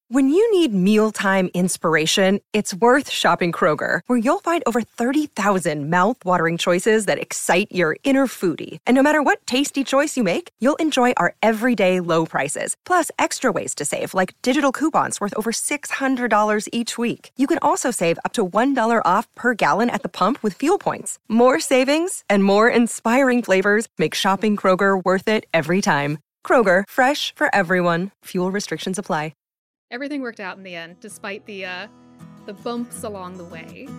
When you need mealtime inspiration, it's worth shopping Kroger, where you'll find over 30,000 mouth-watering choices that excite your inner foodie. And no matter what tasty choice you make, you'll enjoy our everyday low prices, plus extra ways to save, like digital coupons worth over $600 each week. You can also save up to $1 off per gallon at the pump with fuel points. More savings and more inspiring flavors make shopping Kroger worth it every time. Kroger, fresh for everyone. Fuel restrictions apply. Everything worked out in the end, despite the bumps along the way.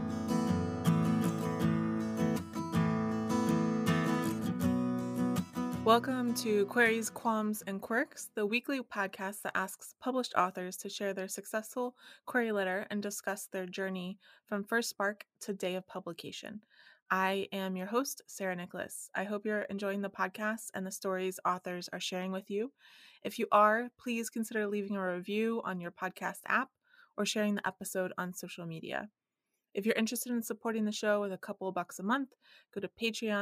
Welcome to Queries, Qualms, and Quirks, the weekly podcast that asks published authors to share their successful query letter and discuss their journey from first spark to day of publication. I am your host, Sarah Nicholas. I hope you're enjoying the podcast and the stories authors are sharing with you. If you are, please consider leaving a review on your podcast app or sharing the episode on social media. If you're interested in supporting the show with a couple of bucks a month, go to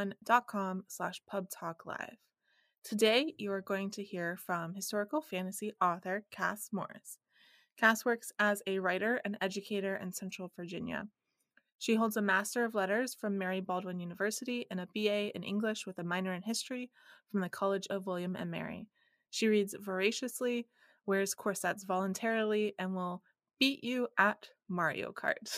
patreon.com/pubtalklive. Today, you are going to hear from historical fantasy author Cass Morris. Cass works as a writer and educator in Central Virginia. She holds a Master of Letters from Mary Baldwin University and a BA in English with a minor in history from the College of William and Mary. She reads voraciously, wears corsets voluntarily, and will beat you at Mario Kart.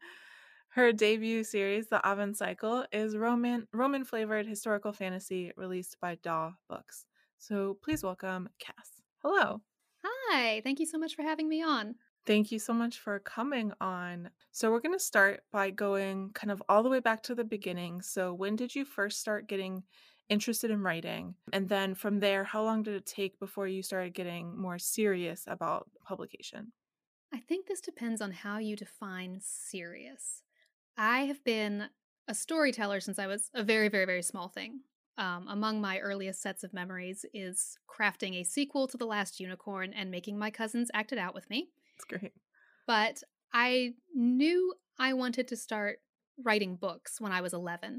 Her debut series, The Avon Cycle, is Roman-flavored historical fantasy released by Daw Books. So please welcome Cass. Hello. Hi, thank you so much for having me on. Thank you so much for coming on. So we're going to start by going kind of all the way back to the beginning. So when did you first start getting interested in writing? And then from there, how long did it take before you started getting more serious about publication? I think this depends on how you define serious. I have been a storyteller since I was a very, very, very small thing. Among my earliest sets of memories is crafting a sequel to The Last Unicorn and making my cousins act it out with me. That's great. But I knew I wanted to start writing books when I was 11.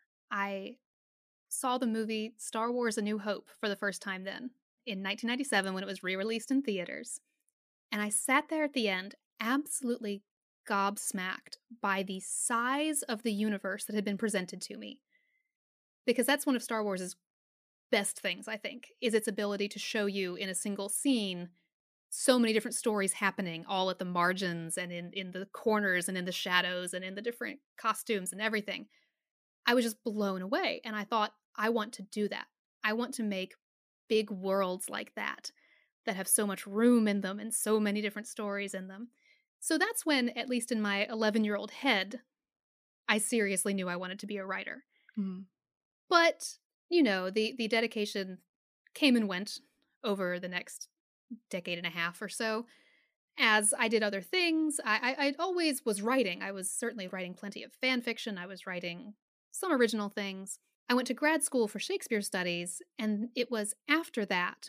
I saw the movie Star Wars: A New Hope for the first time then, in 1997 when it was re-released in theaters. And I sat there at the end, absolutely gobsmacked by the size of the universe that had been presented to me. Because that's one of Star Wars' best things, I think, is its ability to show you in a single scene so many different stories happening all at the margins and in the corners and in the shadows and in the different costumes and everything. I was just blown away. And I thought, I want to do that. I want to make big worlds like that have so much room in them and so many different stories in them. So that's when, at least in my 11-year-old head, I seriously knew I wanted to be a writer. Mm-hmm. But, you know, the dedication came and went over the next decade and a half or so. As I did other things, I always was writing. I was certainly writing plenty of fan fiction. I was writing some original things. I went to grad school for Shakespeare studies, and it was after that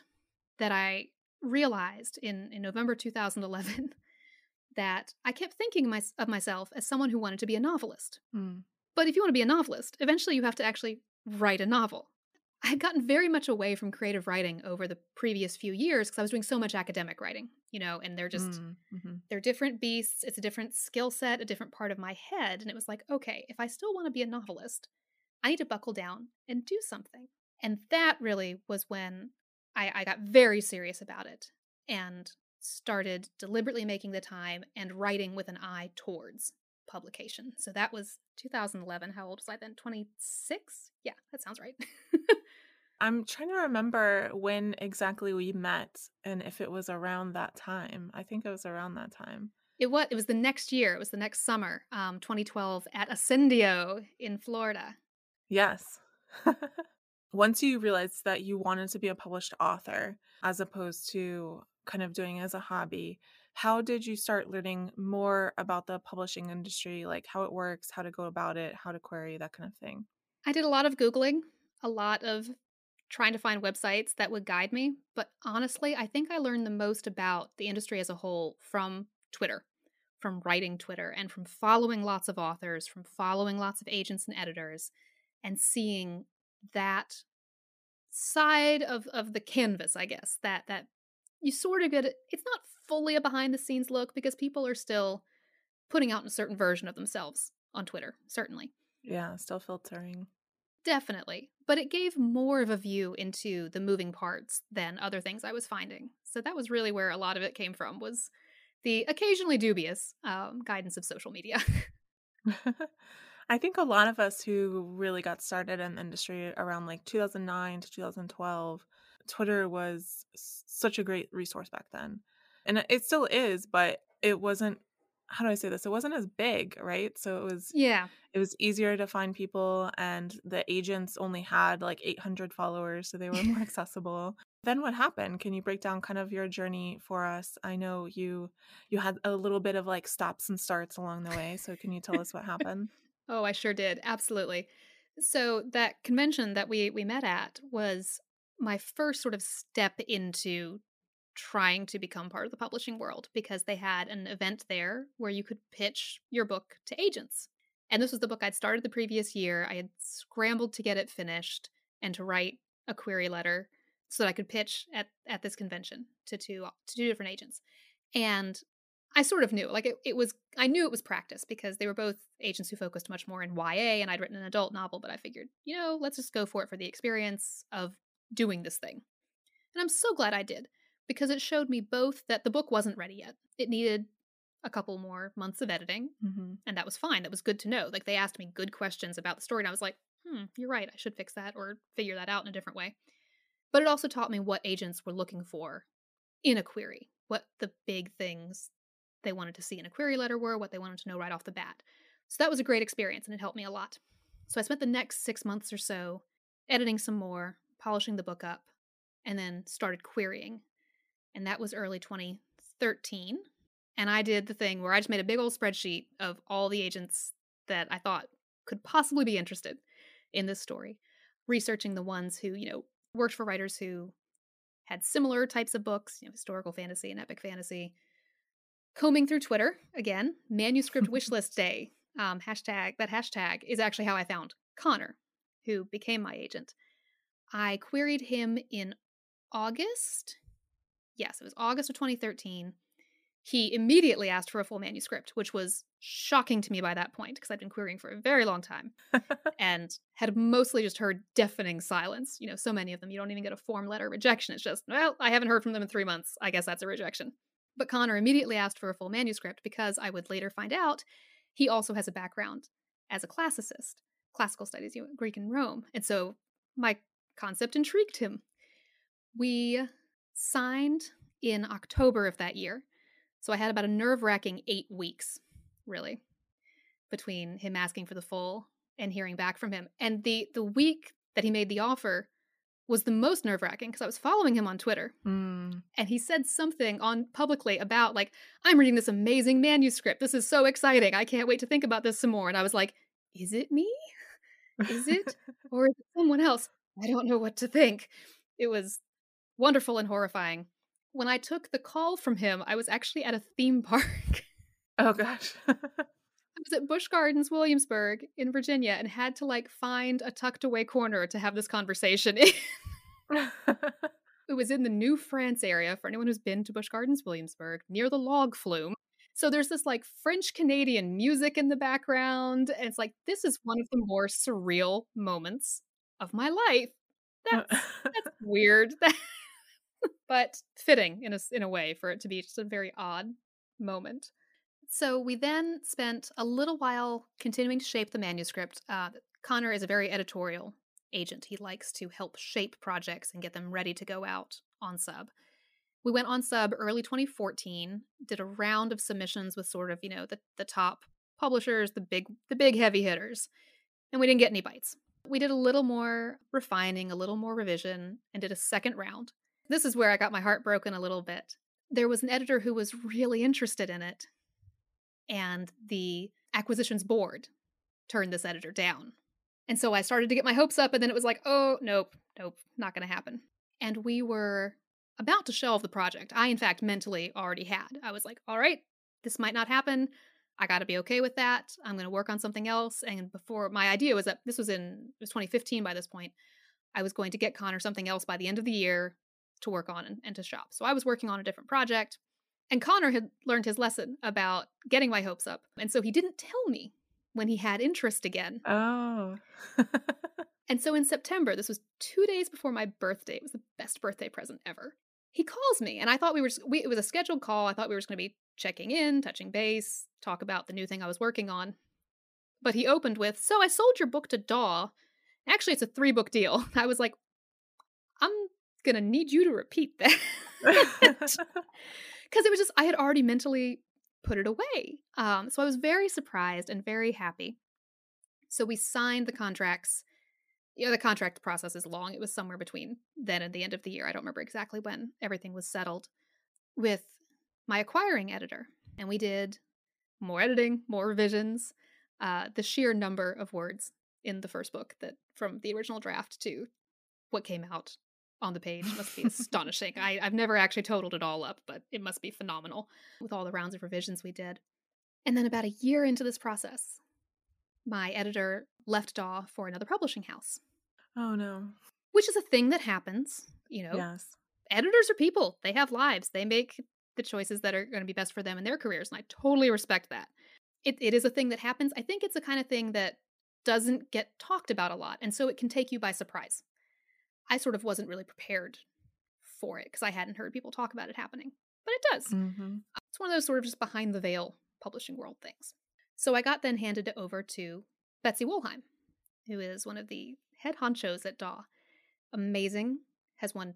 I realized in November 2011 that I kept thinking of myself as someone who wanted to be a novelist. But if you want to be a novelist, eventually you have to actually write a novel. I had gotten very much away from creative writing over the previous few years because I was doing so much academic writing, you know, and they're just, they're different beasts. It's a different skill set, a different part of my head. And it was like, okay, if I still want to be a novelist, I need to buckle down and do something. And that really was when I got very serious about it and started deliberately making the time and writing with an eye towards publication. So that was 2011. How old was I then? 26? Yeah, that sounds right. I'm trying to remember when exactly we met and if it was around that time. I think it was around that time. It was the next year. It was the next summer, 2012 at Ascendio in Florida. Yes. Once you realized that you wanted to be a published author as opposed to kind of doing it as a hobby, how did you start learning more about the publishing industry, like how it works, how to go about it, how to query, that kind of thing? I did a lot of Googling, a lot of trying to find websites that would guide me. But honestly, I think I learned the most about the industry as a whole from Twitter, from writing Twitter, and from following lots of authors, from following lots of agents and editors, and seeing that side of the canvas, I guess, that you sort of get, it's not fully a behind the scenes look because people are still putting out a certain version of themselves on Twitter, certainly. Yeah, still filtering. Definitely. But it gave more of a view into the moving parts than other things I was finding. So that was really where a lot of it came from, was the occasionally dubious guidance of social media. I think a lot of us who really got started in the industry around like 2009 to 2012, Twitter was such a great resource back then. And it still is, but it wasn't, how do I say this? It wasn't as big, right? So Yeah. it was easier to find people, and the agents only had like 800 followers, so they were more accessible. Then what happened? Can you break down kind of your journey for us? I know you had a little bit of like stops and starts along the way, so can you tell us what happened? Oh, I sure did. Absolutely. So that convention that we met at was my first sort of step into trying to become part of the publishing world, because they had an event there where you could pitch your book to agents. And this was the book I'd started the previous year. I had scrambled to get it finished and to write a query letter so that I could pitch at this convention to two different agents. And I sort of knew, like I knew it was practice because they were both agents who focused much more in YA, and I'd written an adult novel, but I figured, let's just go for it for the experience of doing this thing. And I'm so glad I did, because it showed me both that the book wasn't ready yet. It needed a couple more months of editing, and that was fine. That was good to know. Like, they asked me good questions about the story, and I was like, you're right, I should fix that or figure that out in a different way. But it also taught me what agents were looking for in a query, what the big things they wanted to see in a query letter were, what they wanted to know right off the bat. So that was a great experience, and it helped me a lot. So I spent the next 6 months or so editing some more, polishing the book up, and then started querying. And that was early 2013. And I did the thing where I just made a big old spreadsheet of all the agents that I thought could possibly be interested in this story, researching the ones who, worked for writers who had similar types of books, historical fantasy and epic fantasy. Combing through Twitter, again, manuscript wishlist day, hashtag is actually how I found Connor, who became my agent. I queried him in August. Yes, it was August of 2013. He immediately asked for a full manuscript, which was shocking to me by that point, because I'd been querying for a very long time and had mostly just heard deafening silence. So many of them, you don't even get a form letter rejection. It's just, well, I haven't heard from them in 3 months. I guess that's a rejection. But Connor immediately asked for a full manuscript because I would later find out he also has a background as a classicist, classical studies, Greek and Rome. And so my concept intrigued him. We signed in October of that year. So I had about a nerve-wracking 8 weeks, really, between him asking for the full and hearing back from him. And the week that he made the offer was the most nerve-wracking because I was following him on Twitter. And he said something on publicly about, like, I'm reading this amazing manuscript. This is so exciting. I can't wait to think about this some more. And I was like, is it me? Is it? Or is it someone else? I don't know what to think. It was wonderful and horrifying. When I took the call from him, I was actually at a theme park. Oh, gosh. I was at Busch Gardens, Williamsburg in Virginia, and had to find a tucked away corner to have this conversation in. It was in the New France area, for anyone who's been to Busch Gardens, Williamsburg, near the log flume. So there's this French Canadian music in the background. And it's like, this is one of the more surreal moments of my life. That's weird. But fitting in a way for it to be just a very odd moment. So we then spent a little while continuing to shape the manuscript. Connor is a very editorial agent. He likes to help shape projects and get them ready to go out on sub. We went on sub early 2014, did a round of submissions with sort of, the top publishers, the big heavy hitters, and we didn't get any bites. We did a little more refining, a little more revision, and did a second round. This is where I got my heart broken a little bit. There was an editor who was really interested in it, and the acquisitions board turned this editor down. And so I started to get my hopes up, and then it was like, oh, nope, not going to happen. And we were about to shelve the project. I, in fact, mentally already had. I was like, all right, this might not happen. I got to be okay with that. I'm going to work on something else. And my idea was that it was 2015 by this point. I was going to get Connor something else by the end of the year to work on and to shop. So I was working on a different project. And Connor had learned his lesson about getting my hopes up. And so he didn't tell me when he had interest again. Oh. And so in September, this was 2 days before my birthday. It was the best birthday present ever. He calls me, and I thought it was a scheduled call. I thought we were just going to be checking in, touching base, talk about the new thing I was working on. But he opened with, "So I sold your book to Daw. Actually, it's a 3-book deal." I was like, "I'm going to need you to repeat that." Because it was just, I had already mentally put it away. So I was very surprised and very happy. So we signed the contracts. The contract process is long. It was somewhere between then and the end of the year. I don't remember exactly when everything was settled, with my acquiring editor. And we did more editing, more revisions. The sheer number of words in the first book, that from the original draft to what came out on the page, must be astonishing. I've never actually totaled it all up, but it must be phenomenal with all the rounds of revisions we did. And then about a year into this process, my editor left Daw for another publishing house. Oh, no. Which is a thing that happens, you know. Yes. Editors are people. They have lives. They make the choices that are going to be best for them in their careers, and I totally respect that. It is a thing that happens. I think it's the kind of thing that doesn't get talked about a lot, and so it can take you by surprise. I sort of wasn't really prepared for it because I hadn't heard people talk about it happening, but it does. Mm-hmm. It's one of those sort of just behind the veil publishing world things. So I got then handed it over to Betsy Wollheim, who is one of the head honchos at Daw. Amazing, has won,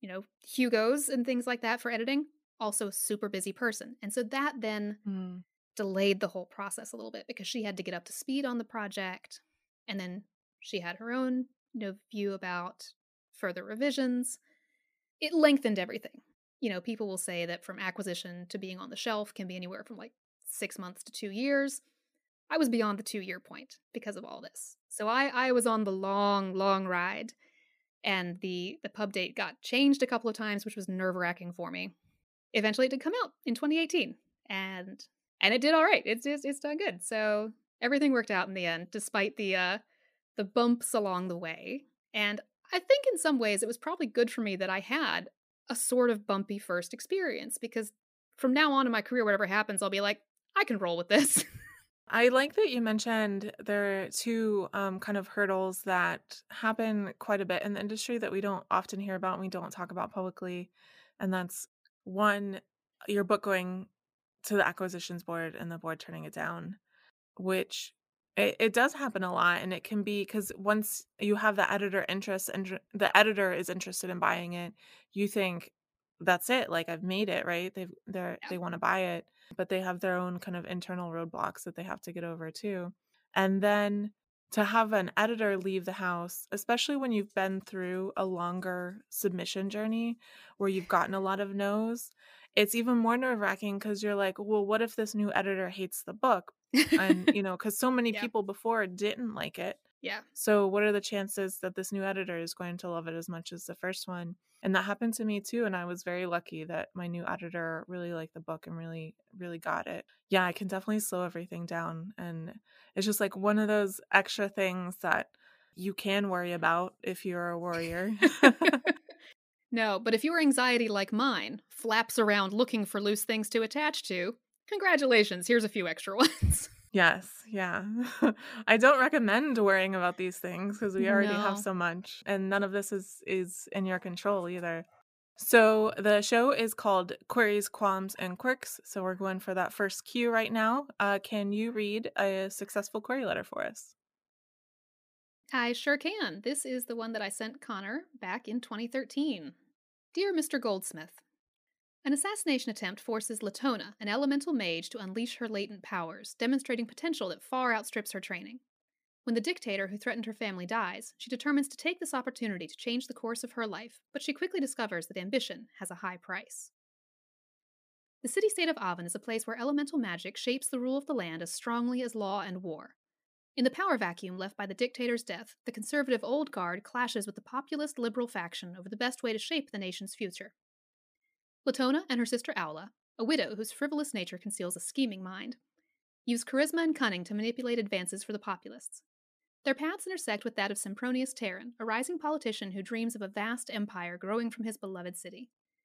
Hugos and things like that for editing. Also a super busy person. And so that then delayed the whole process a little bit because she had to get up to speed on the project. And then she had her own, view about further revisions. It lengthened everything. People will say that from acquisition to being on the shelf can be anywhere from like 6 months to 2 years. I was beyond the 2-year point because of all this. So I was on the long, long ride. And the pub date got changed a couple of times, which was nerve-wracking for me. Eventually it did come out in 2018. And it did all right. It's done good. So everything worked out in the end, despite the bumps along the way. And I think in some ways it was probably good for me that I had a sort of bumpy first experience, because from now on in my career, whatever happens, I'll be like, I can roll with this. I like that you mentioned there are two kind of hurdles that happen quite a bit in the industry that we don't often hear about and we don't talk about publicly. And that's one, your book going to the acquisitions board and the board turning it down, which it does happen a lot. And it can be because once you have the editor interest and the editor is interested in buying it, you think that's it. Like, I've made it, right? They want to buy it, but they have their own kind of internal roadblocks that they have to get over too. And then to have an editor leave the house, especially when you've been through a longer submission journey where you've gotten a lot of no's, it's even more nerve-wracking because you're like, well, what if this new editor hates the book? And, because so many people before didn't like it. Yeah. So what are the chances that this new editor is going to love it as much as the first one? And that happened to me too. And I was very lucky that my new editor really liked the book and really, really got it. Yeah, I can definitely slow everything down. And it's just like one of those extra things that you can worry about if you're a warrior. No, but if your anxiety, like mine, flaps around looking for loose things to attach to, congratulations, here's a few extra ones. Yes, yeah. I don't recommend worrying about these things because we already have No. so much, and none of this is in your control either. So the show is called Queries, Qualms, and Quirks. So we're going for that first cue right now. Can you read a successful query letter for us? I sure can. This is the one that I sent Connor back in 2013. Dear Mr. Goldsmith, an assassination attempt forces Latona, an elemental mage, to unleash her latent powers, demonstrating potential that far outstrips her training. When the dictator who threatened her family dies, she determines to take this opportunity to change the course of her life, but she quickly discovers that ambition has a high price. The city-state of Avon is a place where elemental magic shapes the rule of the land as strongly as law and war. In the power vacuum left by the dictator's death, the conservative old guard clashes with the populist liberal faction over the best way to shape the nation's future. Latona and her sister Aula, a widow whose frivolous nature conceals a scheming mind, use charisma and cunning to manipulate advances for the populists. Their paths intersect with that of Sempronius Terran, a rising politician who dreams of a vast empire growing from his beloved city.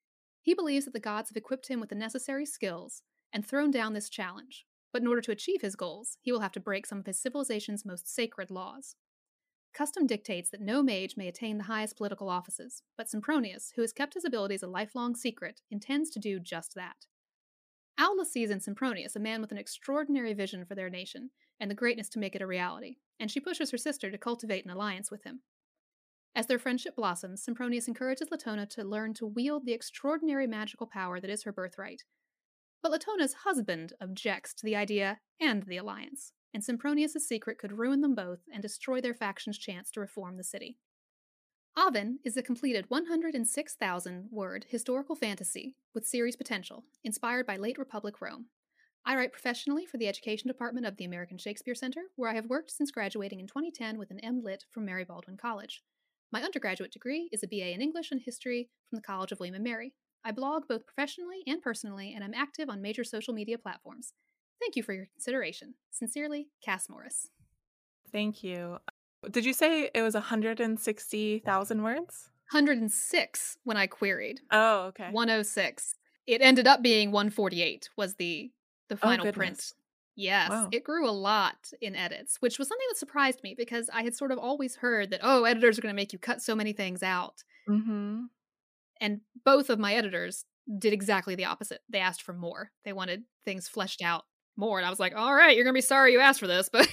He believes that the gods have equipped him with the necessary skills and thrown down this challenge, but in order to achieve his goals, he will have to break some of his civilization's most sacred laws. Custom dictates that no mage may attain the highest political offices, but Sempronius, who has kept his abilities a lifelong secret, intends to do just that. Aula sees in Sempronius a man with an extraordinary vision for their nation and the greatness to make it a reality, and she pushes her sister to cultivate an alliance with him. As their friendship blossoms, Sempronius encourages Latona to learn to wield the extraordinary magical power that is her birthright. But Latona's husband objects to the idea and the alliance, and Sempronius' secret could ruin them both and destroy their faction's chance to reform the city. Oven is a completed 106,000-word historical fantasy with series potential, inspired by late Republic Rome. I write professionally for the Education Department of the American Shakespeare Center, where I have worked since graduating in 2010 with an M.Lit from Mary Baldwin College. My undergraduate degree is a BA in English and History from the College of William & Mary. I blog both professionally and personally, and I'm active on major social media platforms. Thank you for your consideration. Sincerely, Cass Morris. Thank you. Did you say it was 160,000 words? 106 when I queried. Oh, okay. 106. It ended up being 148 was the final print. Yes, wow. It grew a lot in edits, which was something that surprised me because I had sort of always heard that, oh, editors are going to make you cut so many things out. Mm-hmm. And both of my editors did exactly the opposite. They asked for more. They wanted things fleshed out more. And I was like, all right, you're going to be sorry you asked for this, but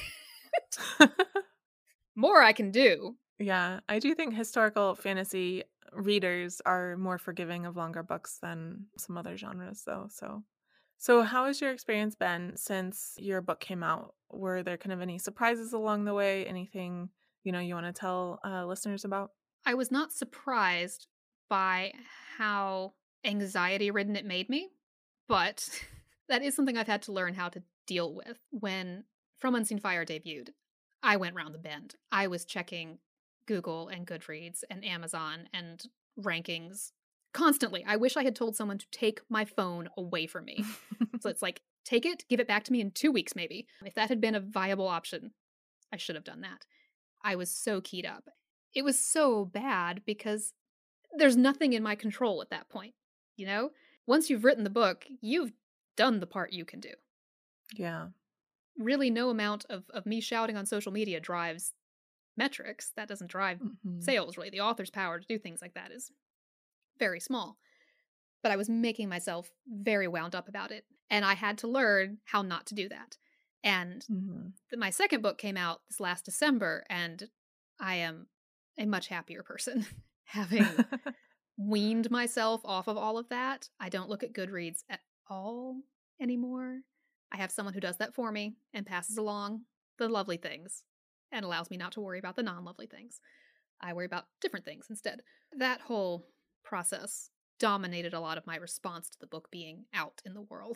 more I can do. Yeah, I do think historical fantasy readers are more forgiving of longer books than some other genres, though. So how has your experience been since your book came out? Were there kind of any surprises along the way? Anything, you want to tell listeners about? I was not surprised by how anxiety-ridden it made me, but that is something I've had to learn how to deal with. When From Unseen Fire debuted, I went round the bend. I was checking Google and Goodreads and Amazon and rankings constantly. I wish I had told someone to take my phone away from me. So it's like, take it, give it back to me in 2 weeks maybe. If that had been a viable option, I should have done that. I was so keyed up. It was so bad because there's nothing in my control at that point, Once you've written the book, you've done the part you can do. Yeah. Really no amount of me shouting on social media drives metrics. That doesn't drive sales, really. The author's power to do things like that is very small. But I was making myself very wound up about it, and I had to learn how not to do that. And my second book came out this last December, and I am a much happier person having weaned myself off of all of that. I don't look at Goodreads at all anymore. I have someone who does that for me and passes along the lovely things and allows me not to worry about the non-lovely things. I worry about different things instead. That whole process dominated a lot of my response to the book being out in the world.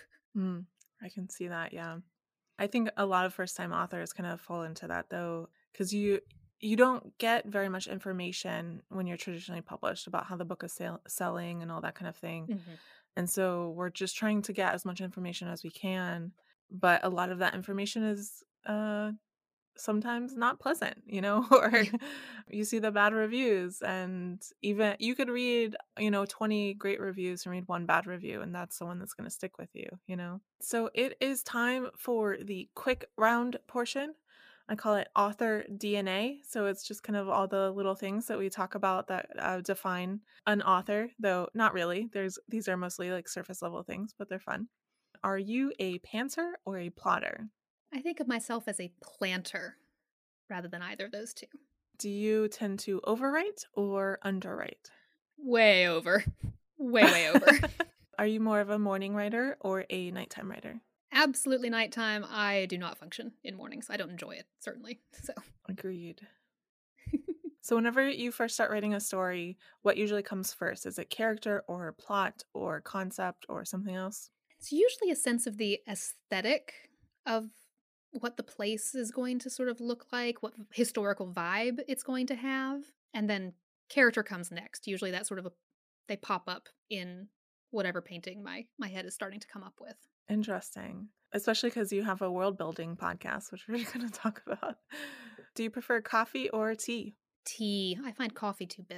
I can see that, yeah. I think a lot of first-time authors kind of fall into that, though, because you don't get very much information when you're traditionally published about how the book is selling and all that kind of thing. And so we're just trying to get as much information as we can, but a lot of that information is sometimes not pleasant, or you see the bad reviews, and even you could read 20 great reviews and read one bad review, and that's the one that's going to stick with you. So it is time for the quick round portion. I call it author DNA. So it's just kind of all the little things that we talk about that define an author, though not really. These are mostly like surface level things, but they're fun. Are you a pantser or a plotter? I think of myself as a planter rather than either of those two. Do you tend to overwrite or underwrite? Way over. Way over. Are you more of a morning writer or a nighttime writer? Absolutely nighttime. I do not function in mornings. I don't enjoy it, certainly. So agreed. So whenever you first start writing a story, what usually comes first? Is it character or plot or concept or something else? It's usually a sense of the aesthetic of what the place is going to sort of look like, what historical vibe it's going to have, and then character comes next. Usually that sort of they pop up in whatever painting my head is starting to come up with. Interesting. Especially because you have a world building podcast, which we're going to talk about. Do you prefer coffee or tea? Tea. I find coffee too bitter.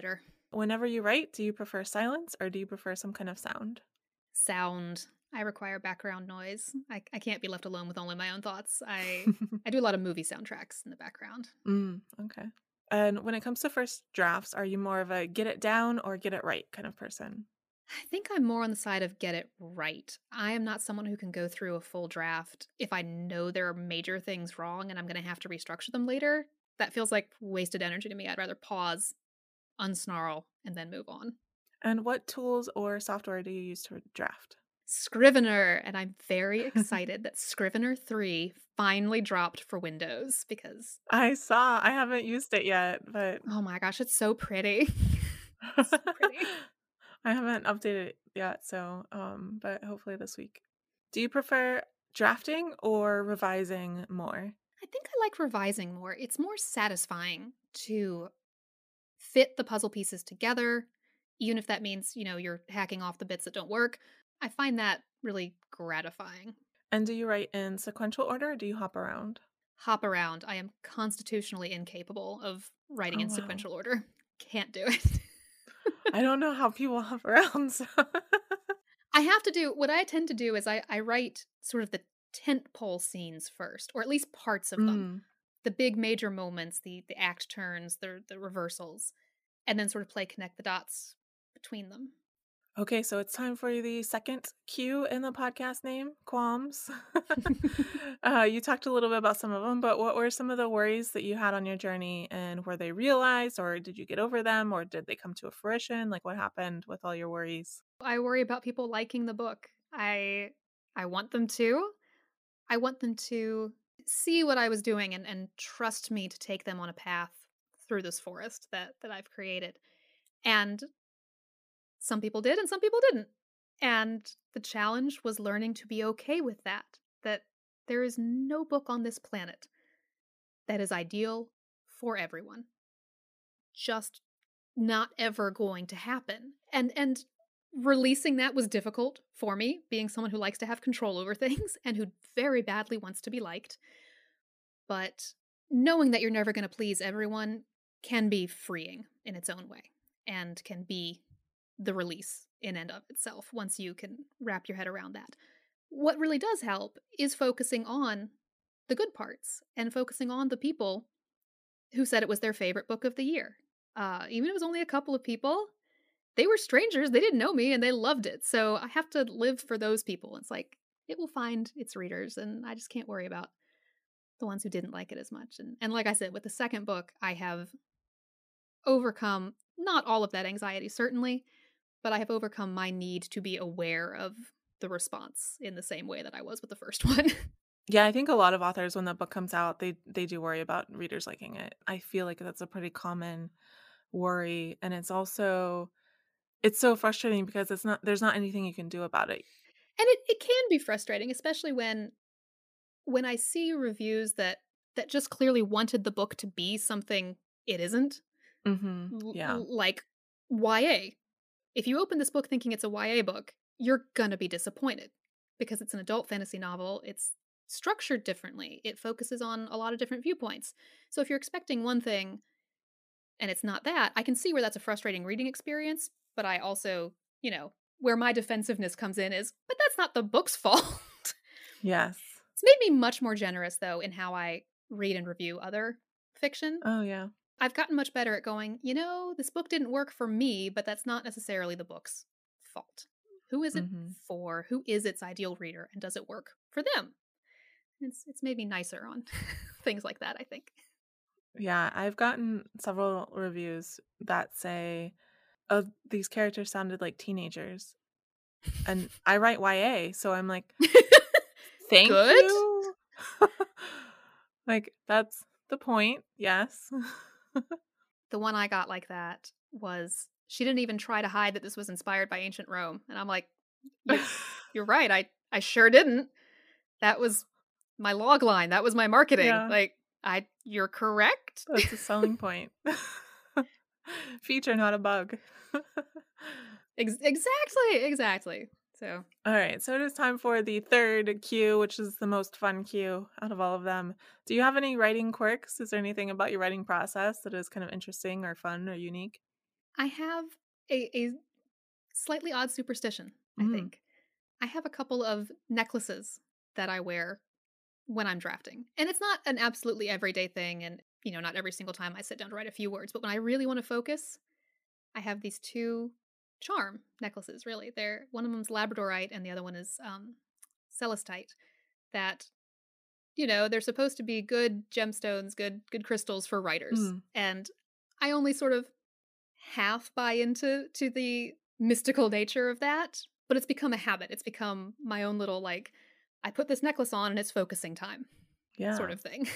Whenever you write, do you prefer silence or do you prefer some kind of sound? Sound. I require background noise. I can't be left alone with only my own thoughts. I do a lot of movie soundtracks in the background. Okay. And when it comes to first drafts, are you more of a get it down or get it right kind of person? I think I'm more on the side of get it right. I am not someone who can go through a full draft if I know there are major things wrong and I'm going to have to restructure them later. That feels like wasted energy to me. I'd rather pause, unsnarl, and then move on. And what tools or software do you use to draft? Scrivener, and I'm very excited that Scrivener 3 finally dropped for Windows because I haven't used it yet, but oh my gosh, it's so pretty. So pretty. I haven't updated it yet, so but hopefully this week. Do you prefer drafting or revising more? I think I like revising more. It's more satisfying to fit the puzzle pieces together, even if that means, you're hacking off the bits that don't work. I find that really gratifying. And do you write in sequential order or do you hop around? Hop around. I am constitutionally incapable of writing in wow. sequential order. Can't do it. I don't know how people hop around. So. I have to do, what I tend to do is I write sort of the tentpole scenes first, or at least parts of them. The big major moments, the act turns, the reversals, and then sort of connect the dots between them. Okay, so it's time for the second Q in the podcast name, qualms. You talked a little bit about some of them, but what were some of the worries that you had on your journey, and were they realized, or did you get over them, or did they come to a fruition? Like, what happened with all your worries? I worry about people liking the book. I want them to. I want them to see what I was doing and trust me to take them on a path through this forest that I've created. And some people did and some people didn't. And the challenge was learning to be okay with that there is no book on this planet that is ideal for everyone. Just not ever going to happen. And releasing that was difficult for me, being someone who likes to have control over things and who very badly wants to be liked. But knowing that you're never going to please everyone can be freeing in its own way and can be the release in and of itself once you can wrap your head around that. What really does help is focusing on the good parts and focusing on the people who said it was their favorite book of the year. Even if it was only a couple of people, they were strangers, they didn't know me, and they loved it. So I have to live for those people. It's like, it will find its readers, and I just can't worry about the ones who didn't like it as much. And like I said, with the second book, I have overcome, not all of that anxiety, certainly, but I have overcome my need to be aware of the response in the same way that I was with the first one. Yeah, I think a lot of authors, when the book comes out, they do worry about readers liking it. I feel like that's a pretty common worry, and it's so frustrating because there's not anything you can do about it. And it can be frustrating, especially when I see reviews that just clearly wanted the book to be something it isn't. Yeah. Like YA. If you open this book thinking it's a YA book, you're gonna be disappointed because it's an adult fantasy novel. It's structured differently. It focuses on a lot of different viewpoints. So if you're expecting one thing and it's not that, I can see where that's a frustrating reading experience, but I also, where my defensiveness comes in is, but that's not the book's fault. Yes. It's made me much more generous, though, in how I read and review other fiction. Oh, yeah. I've gotten much better at going, this book didn't work for me, but that's not necessarily the book's fault. Who is it for? Who is its ideal reader? And does it work for them? It's made me nicer on things like that, I think. Yeah, I've gotten several reviews that say, oh, these characters sounded like teenagers. And I write YA, so I'm like, thank you. Like, that's the point, yes. The one I got like that was, she didn't even try to hide that this was inspired by ancient Rome. And I'm like, you're right, I sure didn't. That was my log line. That was my marketing. Yeah. Like, you're correct. That's a selling point. Feature, not a bug. Exactly. So, all right. So it is time for the third Q, which is the most fun Q out of all of them. Do you have any writing quirks? Is there anything about your writing process that is kind of interesting or fun or unique? I have a slightly odd superstition, I think. I have a couple of necklaces that I wear when I'm drafting. And it's not an absolutely everyday thing, and, not every single time I sit down to write a few words, but when I really want to focus, I have these two charm necklaces, really. One of them's labradorite and the other one is celestite, that, they're supposed to be good gemstones, good crystals for writers. And I only sort of half buy into the mystical nature of that, but it's become a habit. It's become my own little, like, I put this necklace on and it's focusing time, sort of thing.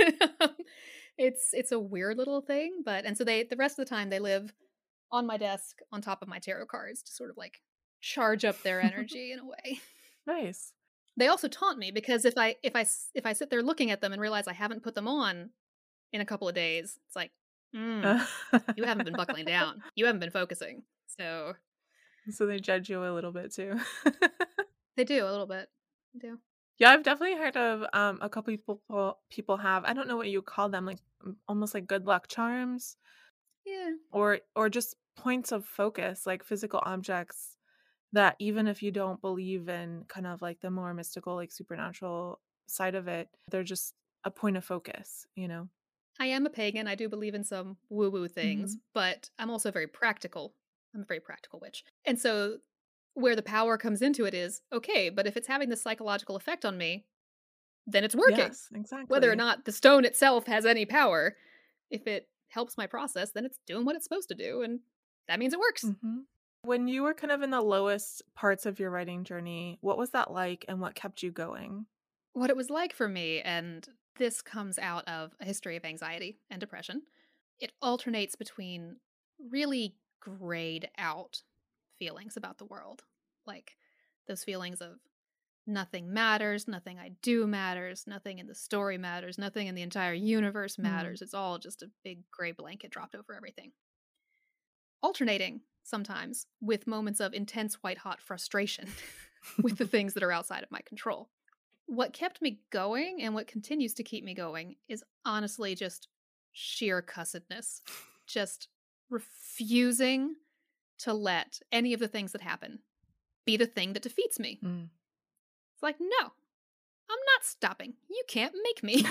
It's a weird little thing, and so the rest of the time they live on my desk on top of my tarot cards to sort of like charge up their energy in a way. Nice. They also taunt me because if I sit there looking at them and realize I haven't put them on in a couple of days, it's like, you haven't been buckling down. You haven't been focusing. So they judge you a little bit too. They do a little bit. They do. Yeah, I've definitely heard of a couple people have, I don't know what you call them, like almost like good luck charms. Yeah. Or just points of focus, like physical objects that even if you don't believe in kind of like the more mystical, like supernatural side of it, they're just a point of focus, I am a pagan. I do believe in some woo-woo things, but I'm also very practical. I'm a very practical witch. And so where the power comes into it is, okay, but if it's having this psychological effect on me, then it's working. Yes, exactly. Whether or not the stone itself has any power, if it helps my process, then it's doing what it's supposed to do, and that means it works. When you were kind of in the lowest parts of your writing journey, what was that like and what kept you going? What it was like for me, and this comes out of a history of anxiety and depression, it alternates between really grayed out feelings about the world. Like those feelings of nothing matters, nothing I do matters, nothing in the story matters, nothing in the entire universe matters. It's all just a big gray blanket dropped over everything. Alternating sometimes with moments of intense white hot frustration with the things that are outside of my control. What kept me going and what continues to keep me going is honestly just sheer cussedness. Just refusing to let any of the things that happen be the thing that defeats me. It's like, no, I'm not stopping. You can't make me.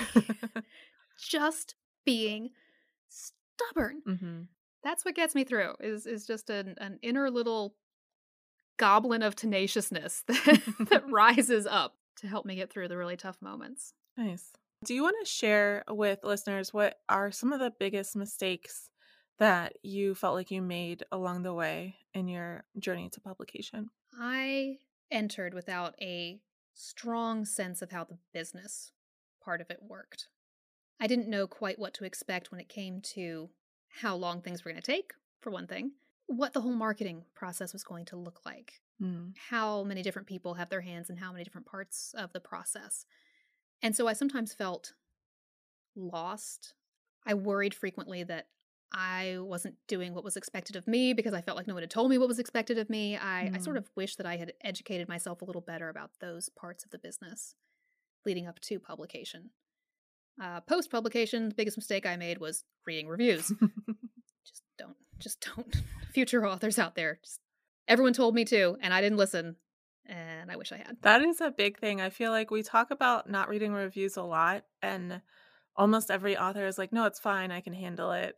Just being stubborn. That's what gets me through, is just an inner little goblin of tenaciousness that rises up to help me get through the really tough moments. Nice. Do you want to share with listeners what are some of the biggest mistakes that you felt like you made along the way in your journey to publication? I entered without a strong sense of how the business part of it worked. I didn't know quite what to expect when it came to how long things were going to take, for one thing, what the whole marketing process was going to look like, how many different people have their hands in how many different parts of the process. And so I sometimes felt lost. I worried frequently that I wasn't doing what was expected of me because I felt like no one had told me what was expected of me. I sort of wish that I had educated myself a little better about those parts of the business leading up to publication. Post-publication, the biggest mistake I made was reading reviews. Just don't. Future authors out there, everyone told me to, and I didn't listen, and I wish I had. That is a big thing. I feel like we talk about not reading reviews a lot, and almost every author is like, no, it's fine, I can handle it.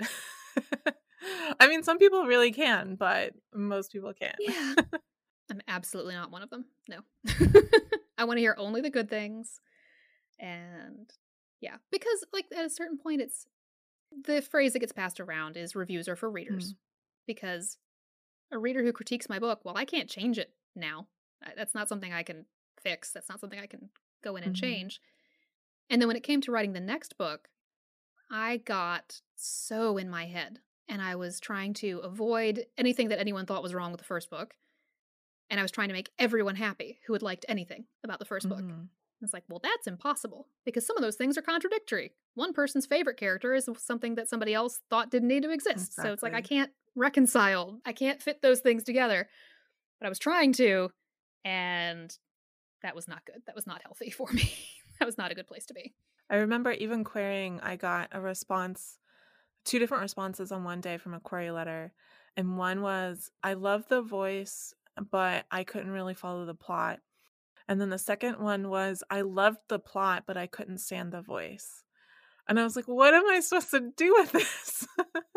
I mean, some people really can, but most people can't. Yeah. I'm absolutely not one of them. No. I want to hear only the good things. And yeah, because like at a certain point, it's the phrase that gets passed around is reviews are for readers. Because a reader who critiques my book, well, I can't change it now. That's not something I can fix. That's not something I can go in and change. And then when it came to writing the next book, I got so in my head. And I was trying to avoid anything that anyone thought was wrong with the first book. And I was trying to make everyone happy who had liked anything about the first book. It's like, well, that's impossible because some of those things are contradictory. One person's favorite character is something that somebody else thought didn't need to exist. Exactly. So it's like, I can't reconcile. I can't fit those things together. But I was trying to, and that was not good. That was not healthy for me. That was not a good place to be. I remember even querying, I got a response, 2 different responses on one day from a query letter. And one was, I love the voice, but I couldn't really follow the plot. And then the second one was, I loved the plot, but I couldn't stand the voice. And I was like, what am I supposed to do with this?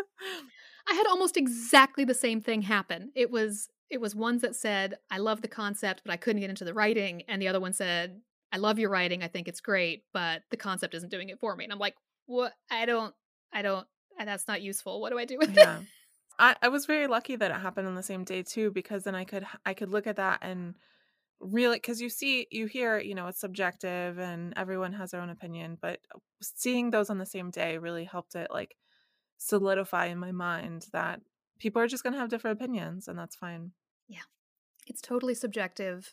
I had almost exactly the same thing happen. It was ones that said, "I love the concept, but I couldn't get into the writing," and the other one said, "I love your writing, I think it's great, but the concept isn't doing it for me." And I'm like, "What? I don't that's not useful. What do I do with it?" Yeah. I was very lucky that it happened on the same day too, because then I could look at that and really, because you hear, it's subjective and everyone has their own opinion, but seeing those on the same day really helped it like solidify in my mind that people are just going to have different opinions, and that's fine. Yeah. It's totally subjective.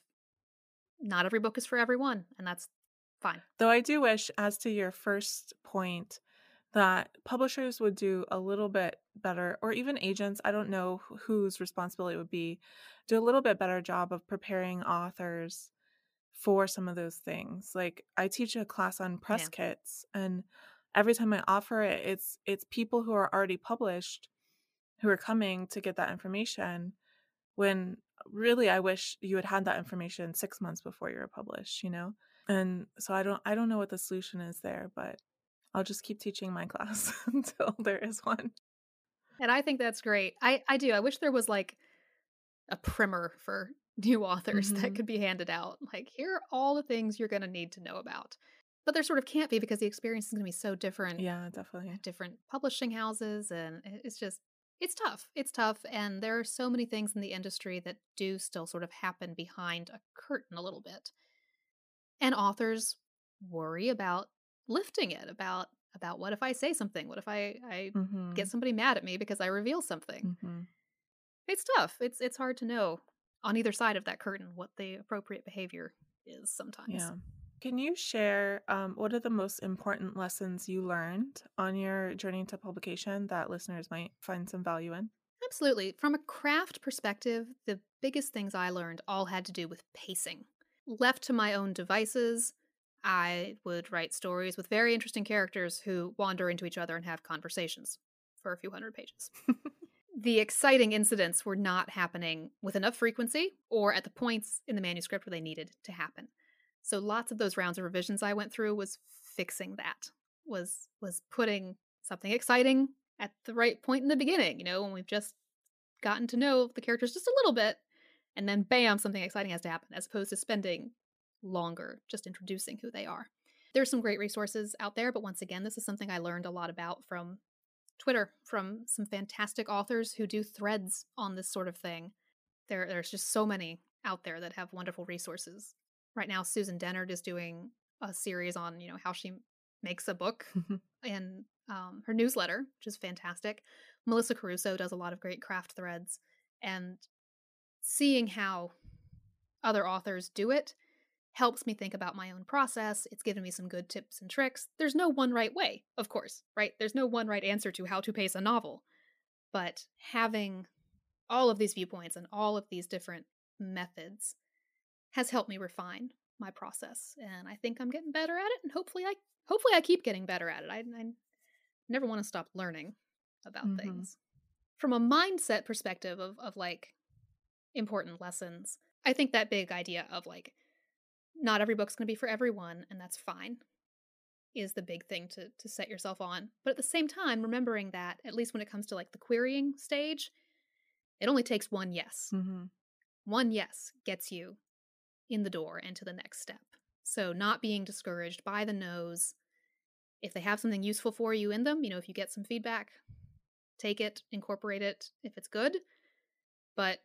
Not every book is for everyone, and that's fine. Though I do wish, as to your first point, that publishers would do a little bit better, or even agents, I don't know whose responsibility it would be, do a little bit better job of preparing authors for some of those things. Like, I teach a class on press Yeah. kits, and every time I offer it, it's people who are already published who are coming to get that information, when really I wish you had that information 6 months before you were published, And so I don't know what the solution is there, but I'll just keep teaching my class until there is one. And I think that's great. I do. I wish there was like a primer for new authors that Mhm. could be handed out. Like, here are all the things you're going to need to know about. But there sort of can't be because the experience is going to be so different Yeah, definitely. at different publishing houses. And it's tough. It's tough. And there are so many things in the industry that do still sort of happen behind a curtain a little bit. And authors worry about lifting it, about what if I say something? What if I get Mhm. somebody mad at me because I reveal something? Mhm. It's tough. It's hard to know on either side of that curtain what the appropriate behavior is sometimes. Yeah. Can you share what are the most important lessons you learned on your journey to publication that listeners might find some value in? Absolutely. From a craft perspective, the biggest things I learned all had to do with pacing. Left to my own devices, I would write stories with very interesting characters who wander into each other and have conversations for a few hundred pages. The exciting incidents were not happening with enough frequency or at the points in the manuscript where they needed to happen. So lots of those rounds of revisions I went through was fixing that. Was putting something exciting at the right point in the beginning, when we've just gotten to know the characters just a little bit, and then bam, something exciting has to happen, as opposed to spending longer just introducing who they are. There's some great resources out there, but once again, this is something I learned a lot about from Twitter, from some fantastic authors who do threads on this sort of thing. There's just so many out there that have wonderful resources. Right now, Susan Dennard is doing a series on how she makes a book in her newsletter, which is fantastic. Melissa Caruso does a lot of great craft threads, and seeing how other authors do it helps me think about my own process. It's given me some good tips and tricks. There's no one right way, of course, right? There's no one right answer to how to pace a novel. But having all of these viewpoints and all of these different methods has helped me refine my process. And I think I'm getting better at it, and hopefully I keep getting better at it. I never want to stop learning about Mhm. things. From a mindset perspective of like important lessons, I think that big idea of like not every book's going to be for everyone, and that's fine, is the big thing to set yourself on. But at the same time, remembering that, at least when it comes to like the querying stage, it only takes one yes. Mhm. One yes gets you in the door and to the next step. So not being discouraged by the no's. If they have something useful for you in them, if you get some feedback, take it, incorporate it if it's good. But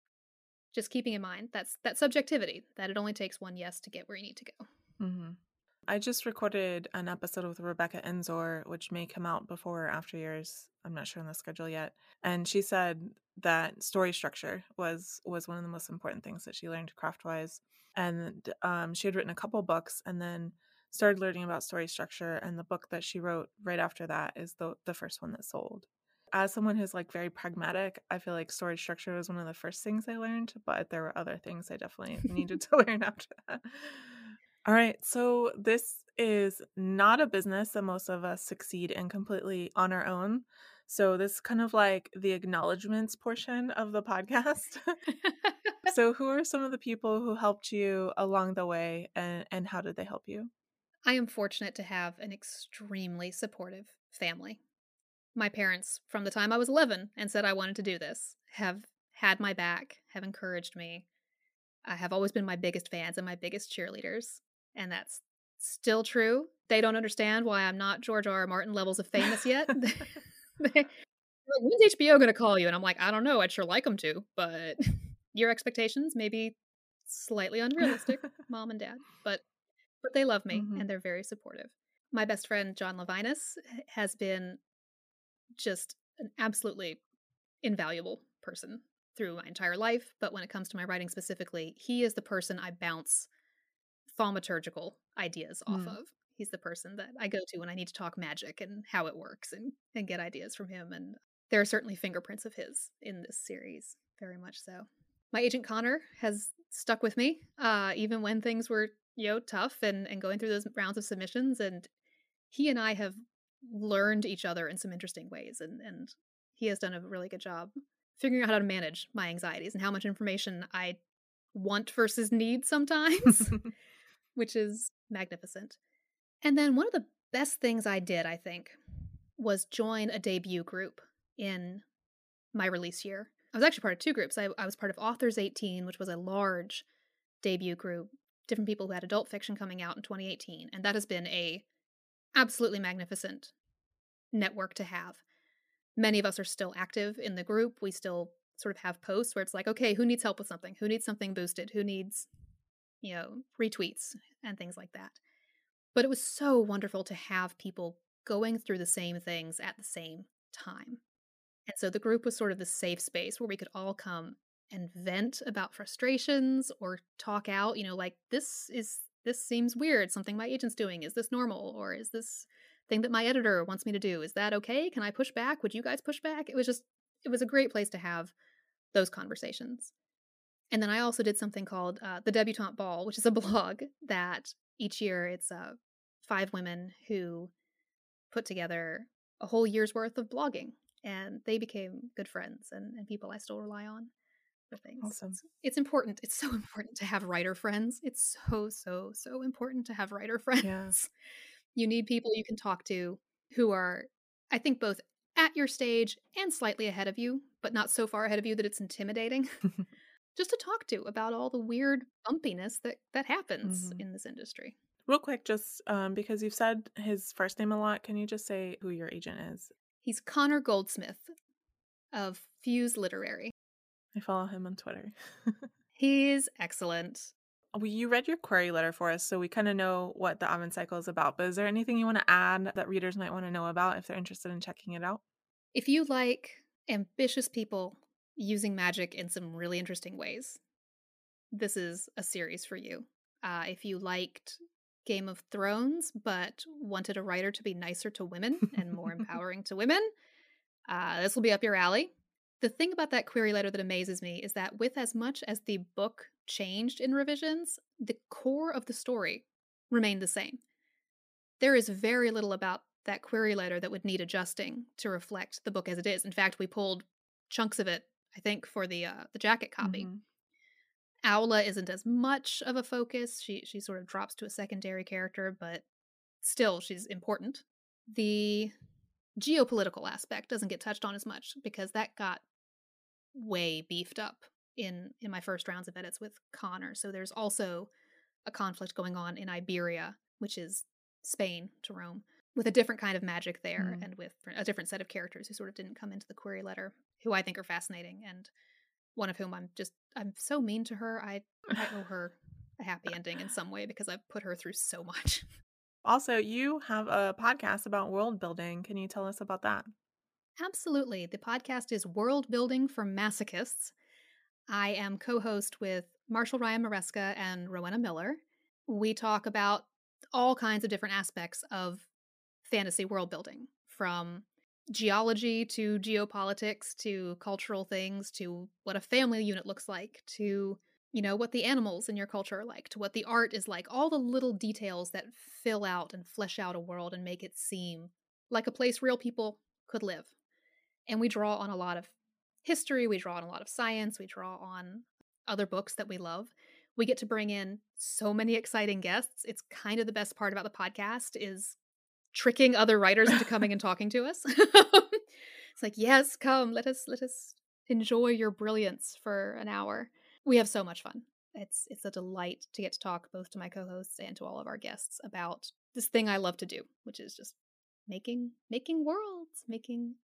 just keeping in mind that subjectivity, that it only takes one yes to get where you need to go. Mhm. I just recorded an episode with Rebecca Enzor, which may come out before or after yours. I'm not sure on the schedule yet. And she said that story structure was one of the most important things that she learned craft-wise. And she had written a couple books and then started learning about story structure. And the book that she wrote right after that is the first one that sold. As someone who's like very pragmatic, I feel like story structure was one of the first things I learned, but there were other things I definitely needed to learn after that. All right, so this is not a business that most of us succeed in completely on our own. So this is kind of like the acknowledgments portion of the podcast. So who are some of the people who helped you along the way, and how did they help you? I am fortunate to have an extremely supportive family. My parents, from the time I was 11 and said I wanted to do this, have had my back, have encouraged me, have always been my biggest fans and my biggest cheerleaders. And that's still true. They don't understand why I'm not George R. R. Martin levels of famous yet. They're like, when's HBO going to call you? And I'm like, I don't know. I'd sure like them to, but your expectations may be slightly unrealistic, mom and dad. But they love me Mhm. and they're very supportive. My best friend, John Levinus, has been just an absolutely invaluable person through my entire life. But when it comes to my writing specifically, he is the person I bounce thaumaturgical ideas off Mm. of. He's the person that I go to when I need to talk magic and how it works and get ideas from him. And there are certainly fingerprints of his in this series, very much so. My agent Connor has stuck with me, even when things were, tough and going through those rounds of submissions. And he and I have learned each other in some interesting ways. And he has done a really good job figuring out how to manage my anxieties and how much information I want versus need sometimes, which is magnificent. And then one of the best things I did, I think, was join a debut group in my release year. I was actually part of two groups. I was part of Authors 18, which was a large debut group, different people who had adult fiction coming out in 2018. And that has been a absolutely magnificent network to have. Many of us are still active in the group. We still sort of have posts where it's like, okay, who needs help with something? Who needs something boosted? Who needs, retweets and things like that. But it was so wonderful to have people going through the same things at the same time. And so the group was sort of the safe space where we could all come and vent about frustrations or talk out, like this seems weird, something my agent's doing. Is this normal? Or is this thing that my editor wants me to do? Is that okay? Can I push back? Would you guys push back? It was a great place to have those conversations. And then I also did something called the Debutante Ball, which is a blog that each year it's 5 women who put together a whole year's worth of blogging. And they became good friends and people I still rely on for things. Awesome. It's important. It's so important to have writer friends. It's so, so, so important to have writer friends. Yeah. You need people you can talk to who are, I think, both at your stage and slightly ahead of you, but not so far ahead of you that it's intimidating. Just to talk to about all the weird bumpiness that happens Mhm. in this industry. Real quick, just because you've said his first name a lot, can you just say who your agent is? He's Connor Goldsmith of Fuse Literary. I follow him on Twitter. He's excellent. Well, you read your query letter for us, so we kind of know what the Advent Cycle is about. But is there anything you want to add that readers might want to know about if they're interested in checking it out? If you like ambitious people using magic in some really interesting ways, this is a series for you. If you liked Game of Thrones but wanted a writer to be nicer to women and more empowering to women, this will be up your alley. The thing about that query letter that amazes me is that with as much as the book changed in revisions, the core of the story remained the same. There is very little about that query letter that would need adjusting to reflect the book as it is. In fact, we pulled chunks of it, I think, for the jacket copy. Mhm. Aula isn't as much of a focus. She sort of drops to a secondary character, but still she's important. The geopolitical aspect doesn't get touched on as much because that got way beefed up in my first rounds of edits with Connor. So there's also a conflict going on in Iberia, which is Spain to Rome, with a different kind of magic there and with a different set of characters who sort of didn't come into the query letter, who I think are fascinating, and one of whom I'm so mean to her. I owe her a happy ending in some way because I've put her through so much. Also, you have a podcast about world building. Can you tell us about that? Absolutely. The podcast is World Building for Masochists. I am co-host with Marshall Ryan Maresca and Rowena Miller. We talk about all kinds of different aspects of fantasy world building, from geology to geopolitics to cultural things to what a family unit looks like to, what the animals in your culture are like, to what the art is like, all the little details that fill out and flesh out a world and make it seem like a place real people could live. And we draw on a lot of history, we draw on a lot of science, we draw on other books that we love. We get to bring in so many exciting guests. It's kind of the best part about the podcast is tricking other writers into coming and talking to us. It's like, yes, come, let us enjoy your brilliance for an hour. We have so much fun. It's a delight to get to talk both to my co-hosts and to all of our guests about this thing I love to do, which is just making worlds, making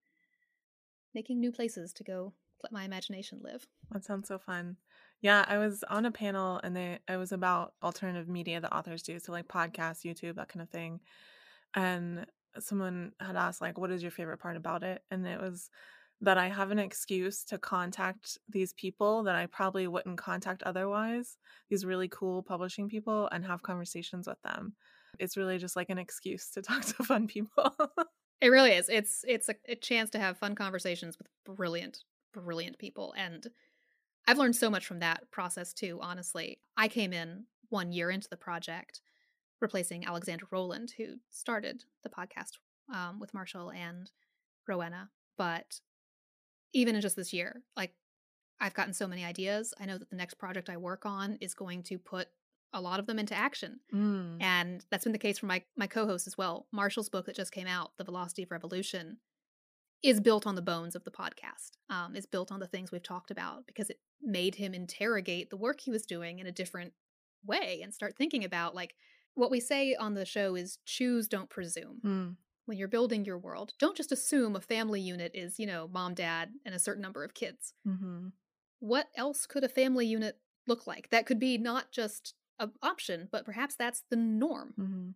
new places to go let my imagination live. That sounds so fun. Yeah, I was on a panel and it was about alternative media that authors do, so like podcasts, YouTube, that kind of thing. And someone had asked, like, what is your favorite part about it? And it was that I have an excuse to contact these people that I probably wouldn't contact otherwise, these really cool publishing people, and have conversations with them. It's really just like an excuse to talk to fun people. It really is. It's a chance to have fun conversations with brilliant people. And I've learned so much from that process too, honestly. I came in 1 year into the project, replacing Alexandra Rowland, who started the podcast with Marshall and Rowena. But even in just this year, like, I've gotten so many ideas. I know that the next project I work on is going to put a lot of them into action. And that's been the case for my co-host as well. Marshall's book that just came out, The Velocity of Revolution, is built on the bones of the podcast. Is built on the things we've talked about, because it made him interrogate the work he was doing in a different way and start thinking about, like, what we say on the show is choose, don't presume. When you're building your world, don't just assume a family unit is, mom, dad, and a certain number of kids. What else could a family unit look like? That could be not just an option, but perhaps that's the norm,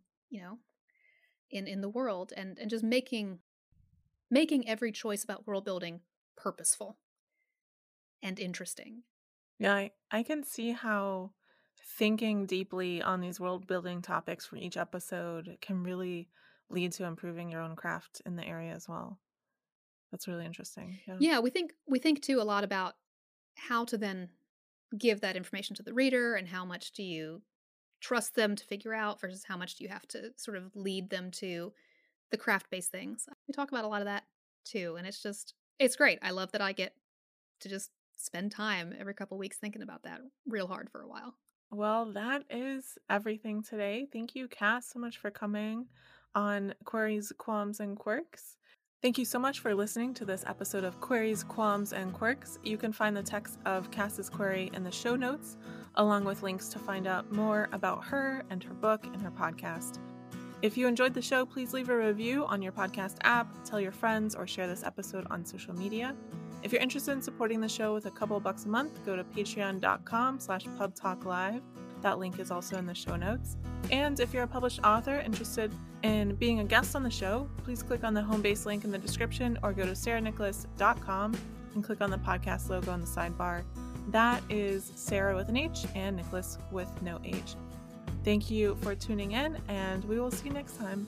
in the world, and just making every choice about world building purposeful and interesting. Yeah, I can see how thinking deeply on these world building topics for each episode can really lead to improving your own craft in the area as well. That's really interesting. Yeah, we think too a lot about how to then give that information to the reader, and how much do you trust them to figure out versus how much do you have to sort of lead them to the craft-based things. We talk about a lot of that too, and it's great. I love that I get to just spend time every couple weeks thinking about that real hard for a while. Well, that is everything today. Thank you, Cass, so much for coming on Queries, Qualms, and Quirks. Thank you so much for listening to this episode of Queries, Qualms, and Quirks. You can find the text of Cass's query in the show notes, along with links to find out more about her and her book and her podcast. If you enjoyed the show, please leave a review on your podcast app, tell your friends, or share this episode on social media. If you're interested in supporting the show with a couple bucks a month, go to patreon.com/pubtalklive. That link is also in the show notes. And if you're a published author interested in being a guest on the show, please click on the home base link in the description, or go to sarahnicholas.com and click on the podcast logo on the sidebar. That is Sarah with an H and Nicholas with no H. Thank you for tuning in, and we will see you next time.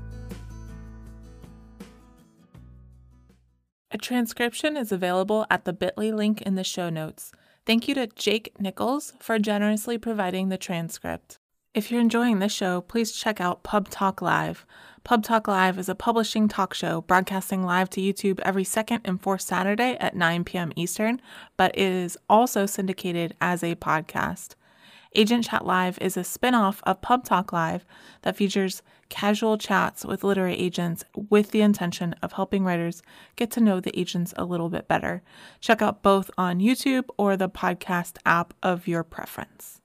A transcription is available at the bit.ly link in the show notes. Thank you to Jake Nichols for generously providing the transcript. If you're enjoying this show, please check out Pub Talk Live. Pub Talk Live is a publishing talk show broadcasting live to YouTube every second and fourth Saturday at 9 p.m. Eastern, but it is also syndicated as a podcast. Agent Chat Live is a spin-off of Pub Talk Live that features casual chats with literary agents with the intention of helping writers get to know the agents a little bit better. Check out both on YouTube or the podcast app of your preference.